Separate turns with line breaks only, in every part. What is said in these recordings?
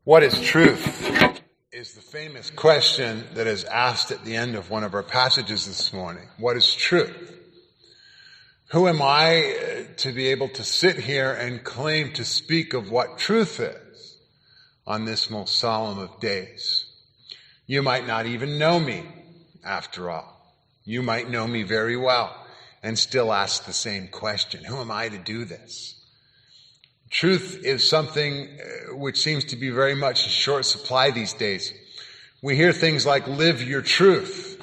What is truth is the famous question that is asked at the end of one of our passages this morning. What is truth? Who am I to be able to sit here and claim to speak of what truth is on this most solemn of days? You might not even know me, after all. You might know me very well and still ask the same question. Who am I to do this? Truth is something which seems to be very much in short supply these days. We hear things like, live your truth,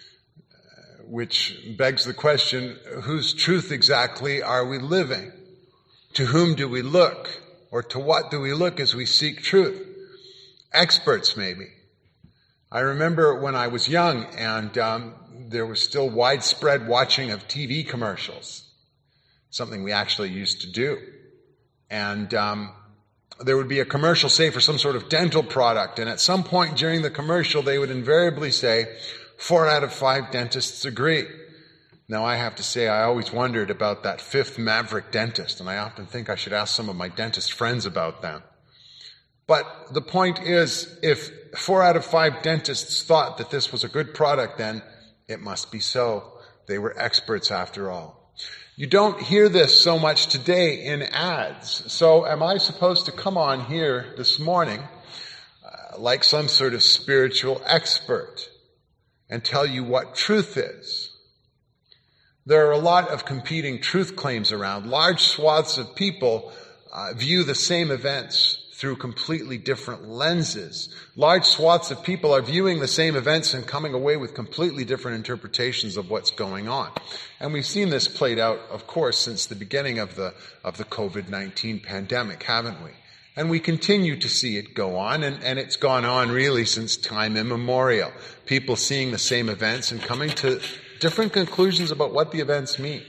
which begs the question, whose truth exactly are we living? To whom do we look? Or to what do we look as we seek truth? Experts, maybe. I remember when I was young and there was still widespread watching of TV commercials, something we actually used to do. And there would be a commercial, say, for some sort of dental product. And at some point during the commercial, they would invariably say, 4 out of 5 dentists agree. Now, I have to say, I always wondered about that 5th maverick dentist. And I often think I should ask some of my dentist friends about them. But the point is, if 4 out of 5 dentists thought that this was a good product, then it must be so. They were experts after all. You don't hear this so much today in ads. So am I supposed to come on here this morning like some sort of spiritual expert and tell you what truth is? There are a lot of competing truth claims around. Large swaths of people view the same events through completely different lenses. Large swaths of people are viewing the same events and coming away with completely different interpretations of what's going on. And we've seen this played out, of course, since the beginning of the COVID-19 pandemic, haven't we? And we continue to see it go on, and it's gone on really since time immemorial. People seeing the same events and coming to different conclusions about what the events mean.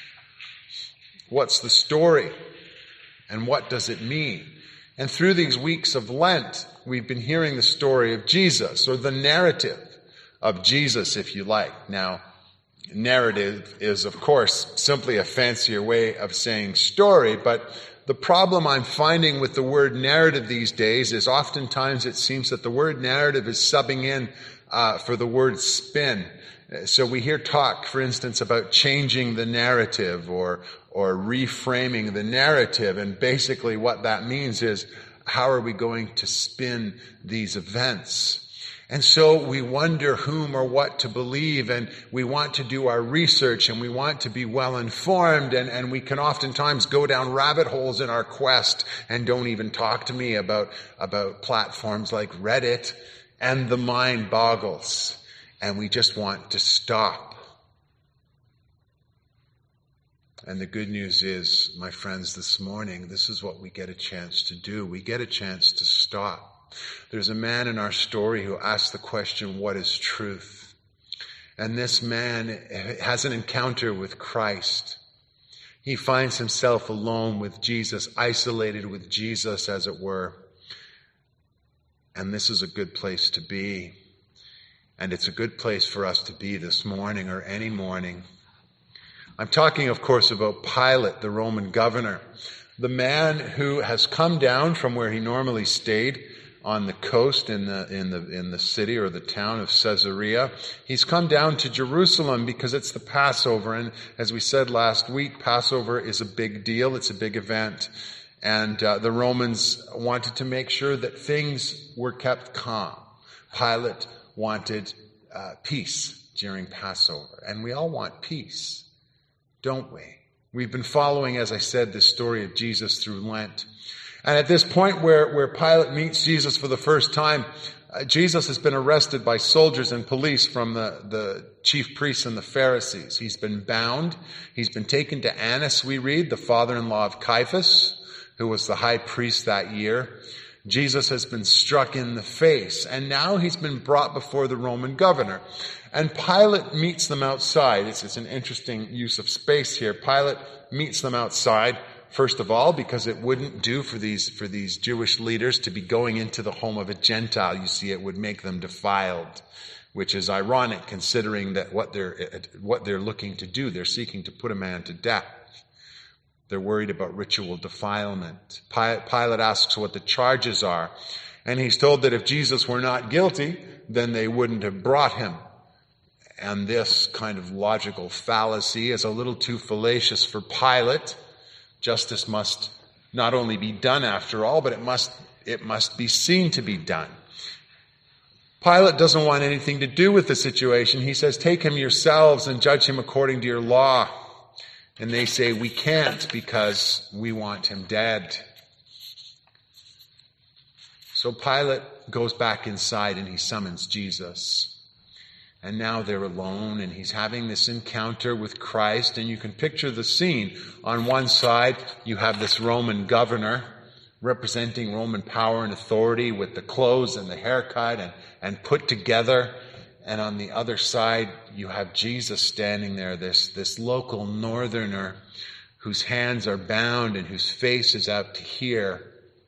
What's the story? And what does it mean? And through these weeks of Lent, we've been hearing the story of Jesus, or the narrative of Jesus, if you like. Now, narrative is, of course, simply a fancier way of saying story, but the problem I'm finding with the word narrative these days is oftentimes it seems that the word narrative is subbing in for the word spin. So we hear talk, for instance, about changing the narrative or reframing the narrative. And basically what that means is, how are we going to spin these events? And so we wonder whom or what to believe, and we want to do our research, and we want to be well informed, and we can oftentimes go down rabbit holes in our quest. And don't even talk to me about platforms like Reddit, and the mind boggles. And we just want to stop. And the good news is, my friends, this morning, this is what we get a chance to do. We get a chance to stop. There's a man in our story who asks the question, what is truth? And this man has an encounter with Christ. He finds himself alone with Jesus, isolated with Jesus, as it were. And this is a good place to be. And it's a good place for us to be this morning or any morning. I'm talking, of course, about Pilate, the Roman governor, the man who has come down from where he normally stayed on the coast in the city or the town of Caesarea. He's come down to Jerusalem because it's the Passover. And as we said last week, Passover is a big deal. It's a big event. And the Romans wanted to make sure that things were kept calm. Pilate wanted peace during Passover. And we all want peace, don't we? We've been following, as I said, this story of Jesus through Lent. And at this point where Pilate meets Jesus for the first time, Jesus has been arrested by soldiers and police from the chief priests and the Pharisees. He's been bound. He's been taken to Annas, we read, the father-in-law of Caiaphas, who was the high priest that year. Jesus has been struck in the face, and now he's been brought before the Roman governor. And Pilate meets them outside. It's an interesting use of space here. Pilate meets them outside, first of all, because it wouldn't do for these Jewish leaders to be going into the home of a Gentile. You see, it would make them defiled, which is ironic considering that what they're looking to do. They're seeking to put a man to death. They're worried about ritual defilement. Pilate asks what the charges are. And he's told that if Jesus were not guilty, then they wouldn't have brought him. And this kind of logical fallacy is a little too fallacious for Pilate. Justice must not only be done after all, but it must be seen to be done. Pilate doesn't want anything to do with the situation. He says, take him yourselves and judge him according to your law. And they say, we can't because we want him dead. So Pilate goes back inside and he summons Jesus. And now they're alone and he's having this encounter with Christ. And you can picture the scene. On one side, you have this Roman governor representing Roman power and authority with the clothes and the haircut and put together. And on the other side, you have Jesus standing there, this local northerner whose hands are bound and whose face is out to here.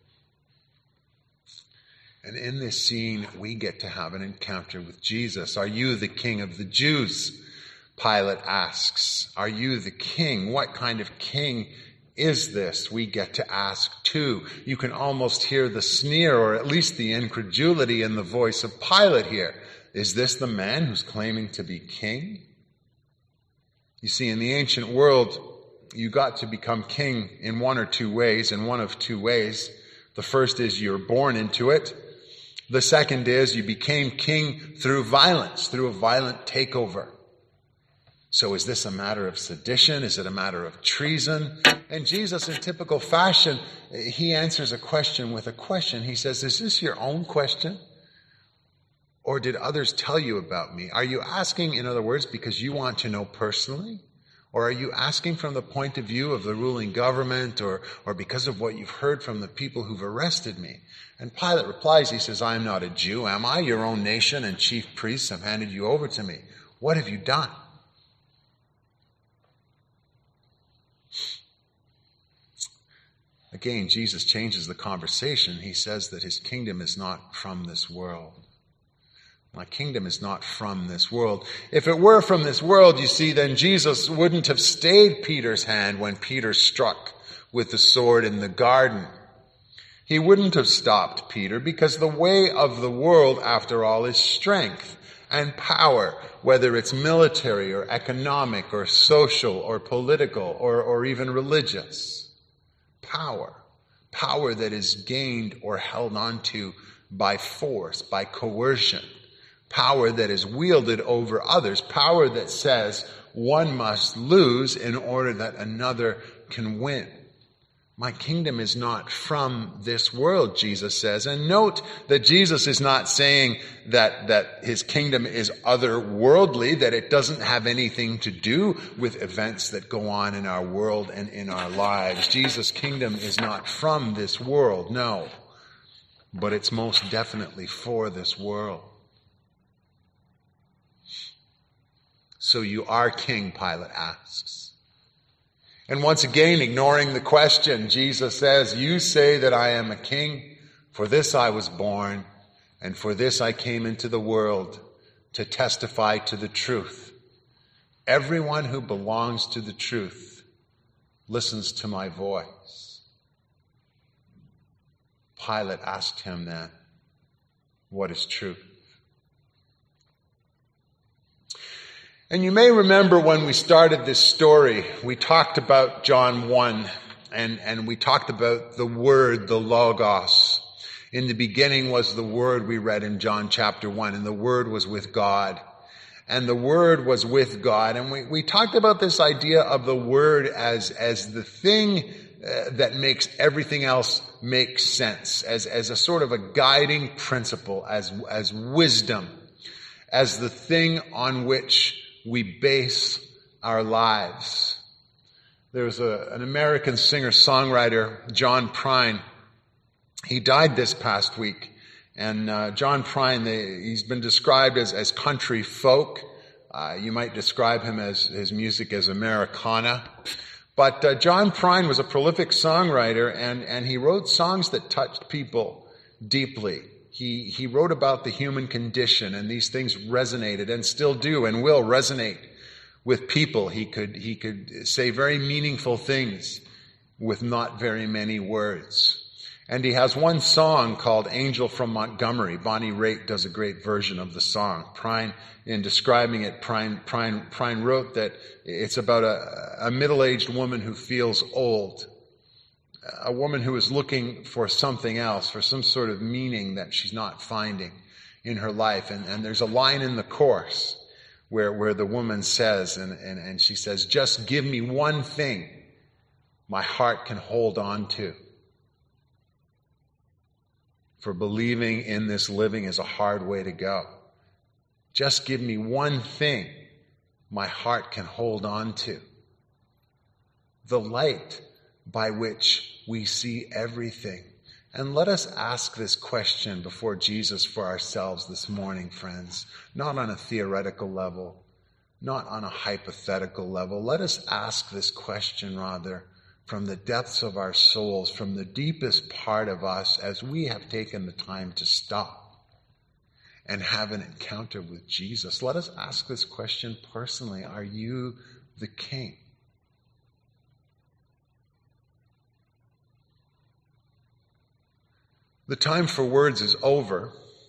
And in this scene, we get to have an encounter with Jesus. Are you the king of the Jews? Pilate asks. Are you the king? What kind of king is this? We get to ask too. You can almost hear the sneer or at least the incredulity in the voice of Pilate here. Is this the man who's claiming to be king? You see, in the ancient world, you got to become king in one of two ways. The first is you're born into it. The second is you became king through violence, through a violent takeover. So is this a matter of sedition? Is it a matter of treason? And Jesus, in typical fashion, he answers a question with a question. He says, is this your own question? Or did others tell you about me? Are you asking, in other words, because you want to know personally? Or are you asking from the point of view of the ruling government or because of what you've heard from the people who've arrested me? And Pilate replies, he says, I am not a Jew, am I? Your own nation and chief priests have handed you over to me. What have you done? Again, Jesus changes the conversation. He says that his kingdom is not from this world. My kingdom is not from this world. If it were from this world, you see, then Jesus wouldn't have stayed Peter's hand when Peter struck with the sword in the garden. He wouldn't have stopped Peter because the way of the world, after all, is strength and power, whether it's military or economic or social or political or even religious. Power that is gained or held onto by force, by coercion. Power that is wielded over others. Power that says one must lose in order that another can win. My kingdom is not from this world, Jesus says. And note that Jesus is not saying that his kingdom is otherworldly, that it doesn't have anything to do with events that go on in our world and in our lives. Jesus' kingdom is not from this world, no. But it's most definitely for this world. So you are king, Pilate asks. And once again, ignoring the question, Jesus says, you say that I am a king. For this I was born, and for this I came into the world, to testify to the truth. Everyone who belongs to the truth listens to my voice. Pilate asked him then, what is truth? And you may remember when we started this story, we talked about John 1, and we talked about the Word, the Logos. In the beginning was the Word we read in John chapter 1, and the Word was with God. And the Word was with God. And we talked about this idea of the Word as the thing that makes everything else make sense, as a sort of a guiding principle, as wisdom, as the thing on which we base our lives. There's an American singer-songwriter, John Prine. He died this past week. And John Prine, he's been described as country folk. You might describe him as his music as Americana. But John Prine was a prolific songwriter, and he wrote songs that touched people deeply. He wrote about the human condition, and these things resonated and still do and will resonate with people. He could say very meaningful things with not very many words. And he has one song called Angel from Montgomery. Bonnie Raitt does a great version of the song. Prine, in describing it, Prine wrote that it's about a middle-aged woman who feels old. A woman who is looking for something else, for some sort of meaning that she's not finding in her life. And there's a line in the chorus where the woman says, and she says, "Just give me one thing my heart can hold on to. For believing in this living is a hard way to go. Just give me one thing my heart can hold on to. The light by which we see everything." And let us ask this question before Jesus for ourselves this morning, friends. Not on a theoretical level, not on a hypothetical level. Let us ask this question rather from the depths of our souls, from the deepest part of us, as we have taken the time to stop and have an encounter with Jesus. Let us ask this question personally. Are you the King? The time for words is over.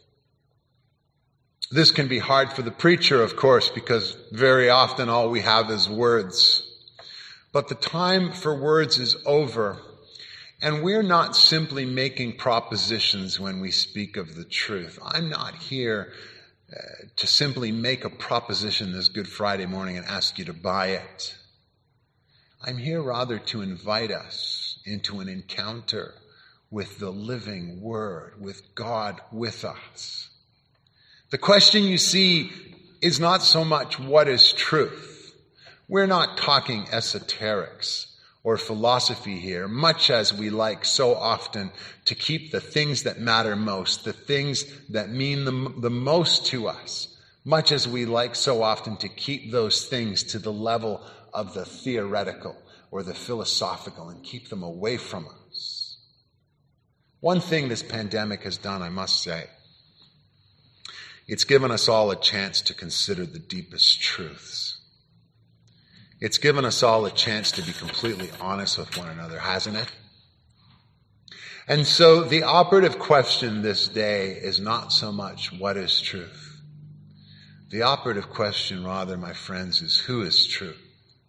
This can be hard for the preacher, of course, because very often all we have is words. But the time for words is over, and we're not simply making propositions when we speak of the truth. I'm not here to simply make a proposition this Good Friday morning and ask you to buy it. I'm here rather to invite us into an encounter with the living Word, with God with us. The question, you see, is not so much what is truth. We're not talking esoterics or philosophy here, much as we like so often to keep the things that matter most, the things that mean the most to us, much as we like so often to keep those things to the level of the theoretical or the philosophical and keep them away from us. One thing this pandemic has done, I must say, it's given us all a chance to consider the deepest truths. It's given us all a chance to be completely honest with one another, hasn't it? And so the operative question this day is not so much what is truth. The operative question, rather, my friends, is who is truth?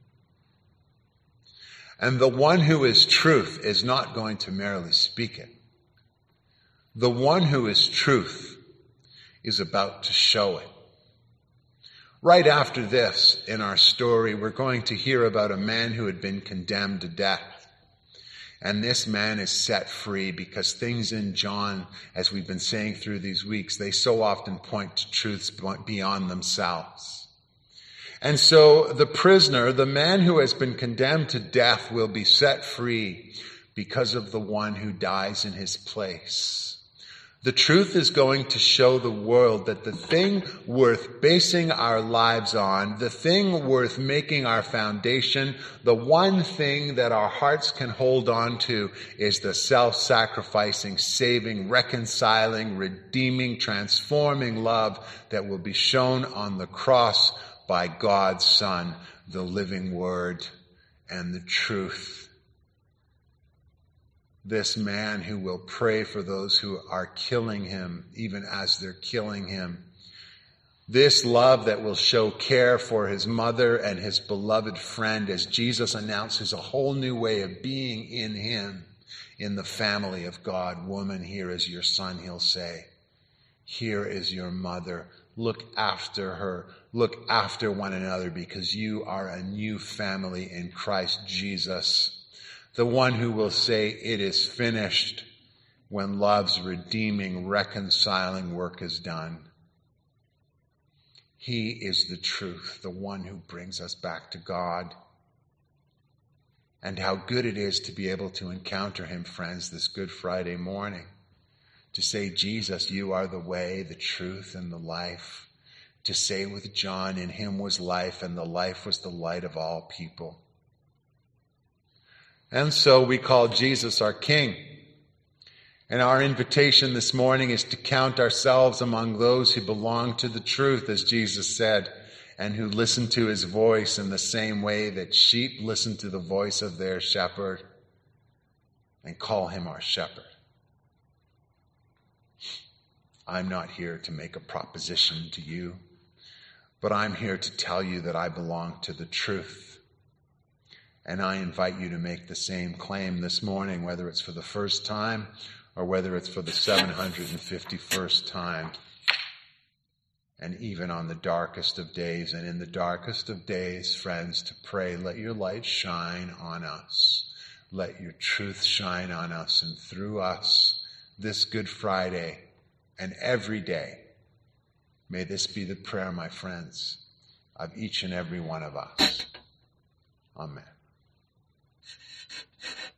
And the one who is truth is not going to merely speak it. The one who is truth is about to show it. Right after this, in our story, we're going to hear about a man who had been condemned to death. And this man is set free because things in John, as we've been saying through these weeks, they so often point to truths beyond themselves. And so the prisoner, the man who has been condemned to death, will be set free because of the one who dies in his place. The truth is going to show the world that the thing worth basing our lives on, the thing worth making our foundation, the one thing that our hearts can hold on to is the self-sacrificing, saving, reconciling, redeeming, transforming love that will be shown on the cross by God's Son, the living Word and the truth. This man who will pray for those who are killing him, even as they're killing him. This love that will show care for his mother and his beloved friend as Jesus announces a whole new way of being in him, in the family of God. Woman, here is your son, he'll say. Here is your mother. Look after her. Look after one another because you are a new family in Christ Jesus. The one who will say, "It is finished," when love's redeeming, reconciling work is done. He is the truth, the one who brings us back to God. And how good it is to be able to encounter him, friends, this Good Friday morning. To say, "Jesus, you are the way, the truth, and the life." To say with John, "In him was life, and the life was the light of all people." And so we call Jesus our King. And our invitation this morning is to count ourselves among those who belong to the truth, as Jesus said, and who listen to his voice in the same way that sheep listen to the voice of their shepherd and call him our shepherd. I'm not here to make a proposition to you, but I'm here to tell you that I belong to the truth. And I invite you to make the same claim this morning, whether it's for the first time or whether it's for the 751st time. And even on the darkest of days, and in the darkest of days, friends, to pray, let your light shine on us. Let your truth shine on us and through us this Good Friday and every day. May this be the prayer, my friends, of each and every one of us. Amen.